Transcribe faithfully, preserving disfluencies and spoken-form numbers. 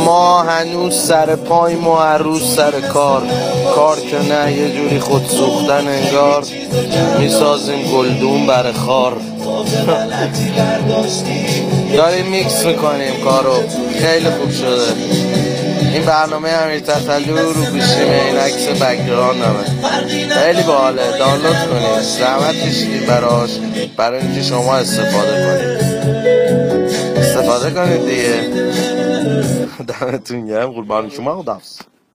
ما هنوز سر پای ما عروس سر کار کار که نه یه جوری خود سوختن انگار میسازیم گلدون بر خار داریم میکس میکنیم کارو خیلی خوب شده. این برنامه امیر تتلو رو گوشیمه، این عکس بک‌گراند همه خیلی باحاله، دانلود کنید، زحمت کشیدید براش برای اینکه شما استفاده کنید استفاده کنید دیگه. دمتون گرم، قربان شما، خداحافظ.